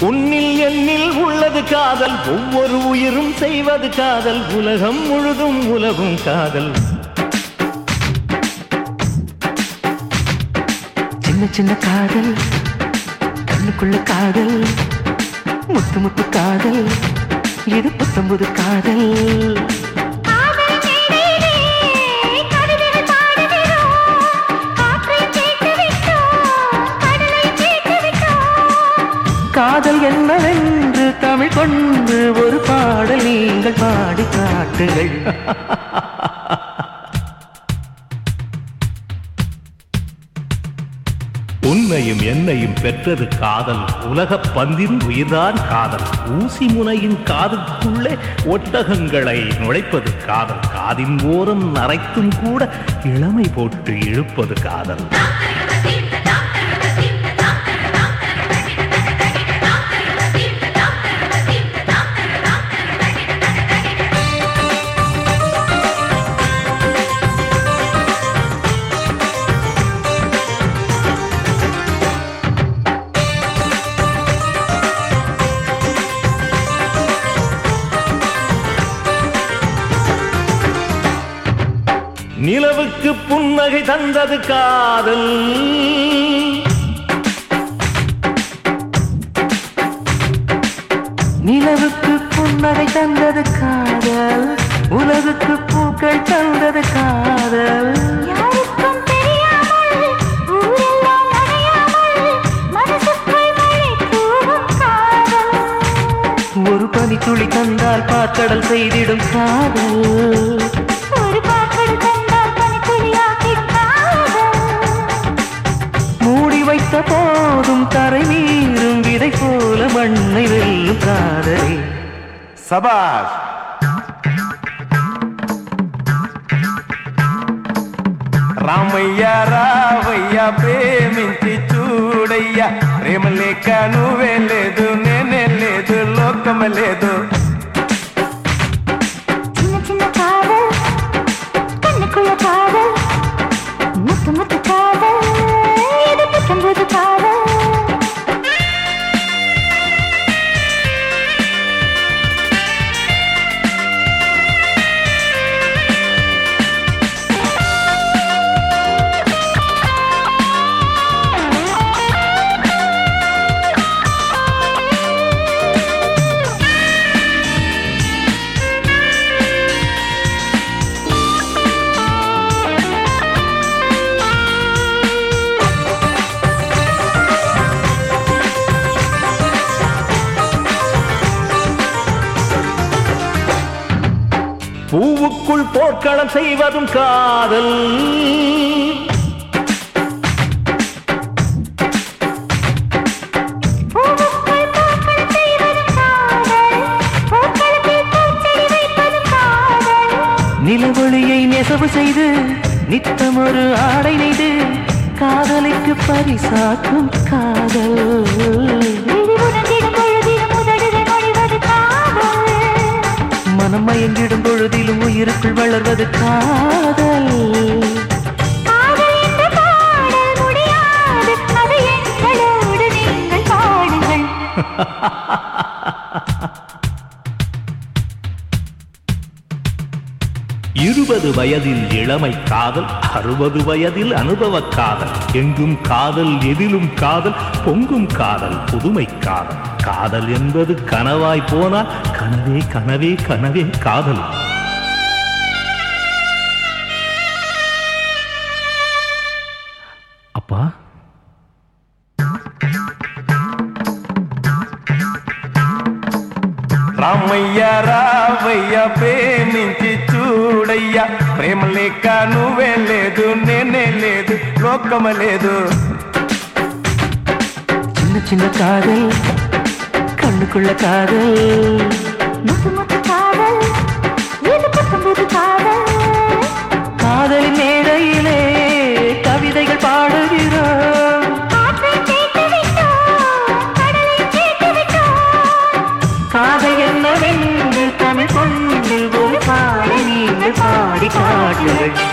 உன்னில் என்னில் உள்ளது காதல், ஒவ்வொரு உயிரும் செய்வது காதல், உலகம் முழுதும் உலகும் காதல். சின்ன சின்ன காதல், கண்ணுக்குள்ள காதல், முத்து முத்து காதல், இது புத்தம்புது காதல். காதல் என்னவென்று தமிழ் கொண்டு ஒரு பாடல் நீங்கள் பாடி காட்டுங்கள். உன்னையும் என்னையும் பெற்றது காதல், உலகப் பந்தின் உயிர்தான் காதல். ஊசி முனையின் காதுக்குள்ளே ஒட்டகங்களை நுழைப்பது காதல், காதின் ஓரம் நரைத்தும் கூட இளமை போட்டு இழுப்பது காதல். நிலவுக்கு புன்னகை தந்தது காதல், நிலவுக்கு புன்னகை தந்தது காதல், உலகுக்கு பூக்கள் தந்தது காதல். யாருக்கும் தெரியாமல் ஊரெல்லாம் நனையாமல் மனசுக்குள் மழை தூவும் காதல். ஒரு பனித்துளி தந்தால் பாக்கடல் செய்திடும் காதல், ஒரு பாக்கடல் தந்தால் பனித்துளியாக்கிடும் காதல். மூடி வைத்த போதும் தரை நீரும் விதை போல மண்ணை வெல்லும் காதலை. சபாஷ். రామయ్య రావయ్య ప్రేమించి చూడయ్యా, ప్రేమ లేక నువ్వే లేదు, నేనే లేదు, లోకం లేదు. சின்ன சின்ன காதல், கண்ணுக்குள்ள காதல், முத்து முத்து காதல், இது புத்தம்புது காதல். பூவுக்குள் போர்க்களம் செய்வதும் காதல், பூவுக்குள் பூக்கள் செய்வதும் காதல், பூக்களுக்குள் பூச்செடி வைப்பதும் காதல். நிலவொளியை நெசவு செய்து நித்தம் ஒரு ஆடை நெய்து காதலுக்கு பரிசாக்கும் காதல். விழி உணர்ந்திடும் பொழுதிலும் உதடுகள் மொழிவது காதல். மனம் மயங்கிடும் பொழுதிலும் உயிருக்குள் வளர்வது காதல். காதல் என்ற பாடல் முடியாது, அது எங்களோடு நீங்கள் பாடுங்கள். 20 வயதில் இளமை காதல், 60 வயதில் அனுபவ காதல். எங்கும் காதல், எதிலும் காதல், பொங்கும் காதல், புதுமை காதல். காதல் என்பது கனவாய் போனால் கனவே கனவே கனவே காதல். அப்பா, రామయ్య రావయ్య ప్రేమించి చూడయ్యా, ప్రేమ లేక నువ్వే లేదు, నేనే లేదు, లోకం లేదు. சின்ன சின்ன காதல், கண்ணுக்குள்ள காதல், முத்து முத்து காதல், இது புத்தம்புது காதல். காதலின் மேடையிலே கவிதைகள் பாடுகிறோம். காற்றை கேட்டு விட்டோம், கடலை கேட்டு விட்டோம். காதல் என்னவென்று தமிழ் கொண்டு ஒரு பாடல் நீங்கள் பாடி காட்டுங்கள்.